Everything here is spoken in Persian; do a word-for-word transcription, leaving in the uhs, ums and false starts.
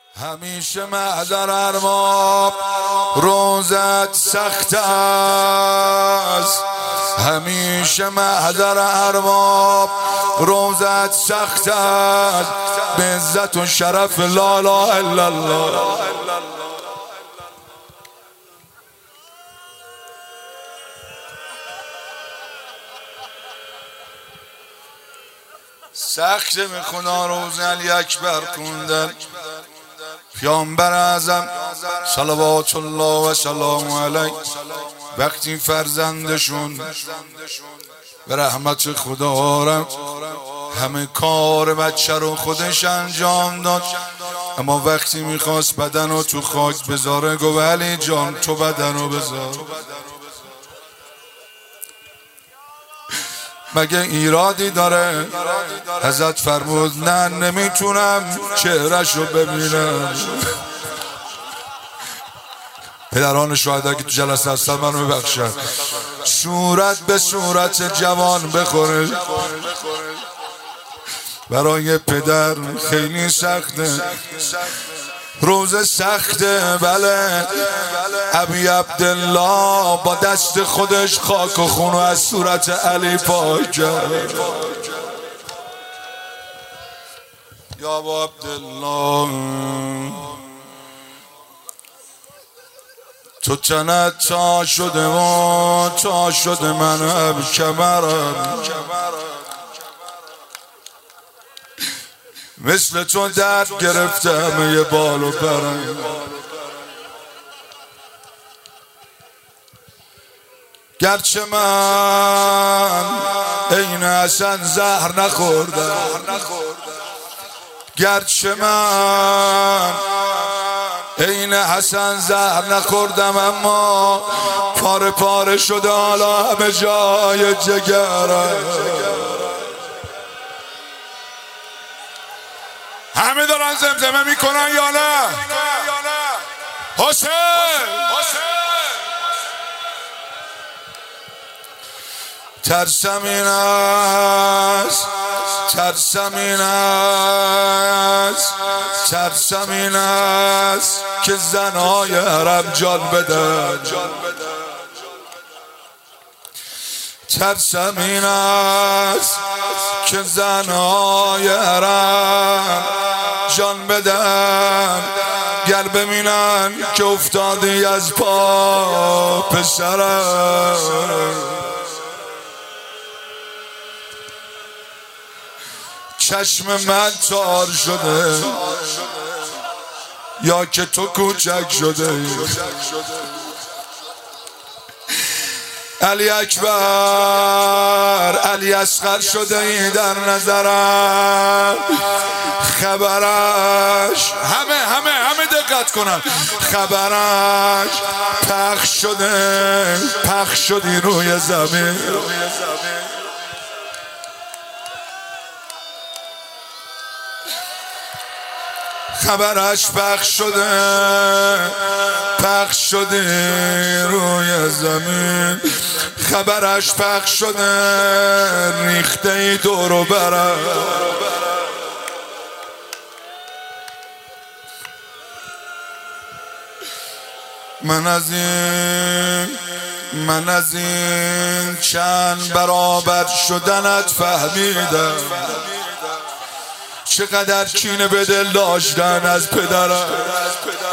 همیشه محضر ارباب روزت سخت است، همیشه محضر ارباب روزت سخت است، به عزت و شرف لا اله الا الله. سخته به خدا روز علی اکبر خوندن. پیامبر اعظم صلوات الله و سلام علیه وقتی فرزندشون به رحمت خدا رفت، همه کار بچه رو خودش انجام داد، اما وقتی میخواست بدن رو تو خاک بذاره گفت علی جان تو بدن رو بذار. مگه ایرادی داره؟ حضرت فرمود نه نمیتونم چهرش رو ببینم. پدران شهدا که تو جلسه هستن منو ببخشن، صورت به صورت جوان بخوره برای پدر خیلی سخته، روز سخته. بله ابی عبدالله با دست خودش خاک و خون از صورت علی پاک کرد. یا ابا عبدالله تو تنت تا شده و تا شده منم کمرم، مثل تو درد گرفتم یه بال و پرم. گرچه من عین حسن زهر نخوردم، گرچه من عین حسن زهر نخوردم، اما پاره پاره شده حالا همه جای جگرم. همه دارن زمزمه میکنن یا نه؟ حسین ترسم این است، ترسم این است، ترسم این است که زنهای حرم جان بدن، ترسم این است که زنهای حرم جان بدن، گر ببینن که افتادی از پا پسرم. چشم من تار شده یا که تو کوچک شده. علی اکبر علی اصغر شده ای در نظرم، خبرش همه همه همه دقت کنن، خبرش پخش شده پخش شدی روی زمین. خبرش پخش شده پخش شده روی زمین، خبرش پخش شده ریخته ای دور و برم. من از این من از این چند برابر شدنت فهمیدم، چقدر کینه به دل داشتن از پدرم.